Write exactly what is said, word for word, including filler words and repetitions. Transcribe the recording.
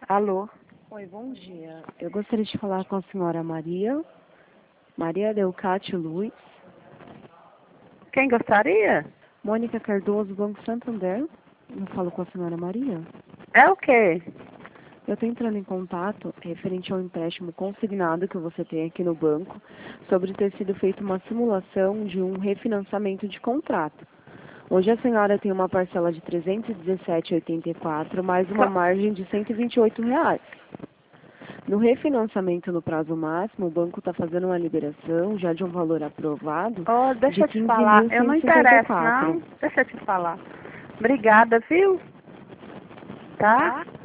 Alô? Oi, bom dia. Eu gostaria de falar com a senhora Maria. Maria Delcatio Luiz. Quem gostaria? Mônica Cardoso, Banco Santander. Eu falo com a senhora Maria. É o quê? Eu estou entrando em contato referente ao empréstimo consignado que você tem aqui no banco, sobre ter sido feita uma simulação de um refinanciamento de contrato. Hoje a senhora tem uma parcela de trezentos e dezessete reais e oitenta e quatro centavos, mais uma Só- margem de cento e vinte e oito reais. No refinanciamento no prazo máximo, o banco está fazendo uma liberação, já de um valor aprovado, Oh, deixa de eu te quinze falar. mil Eu não cento e cinquenta e interesso, quatro. não. Deixa eu te falar. Obrigada, viu? Tá?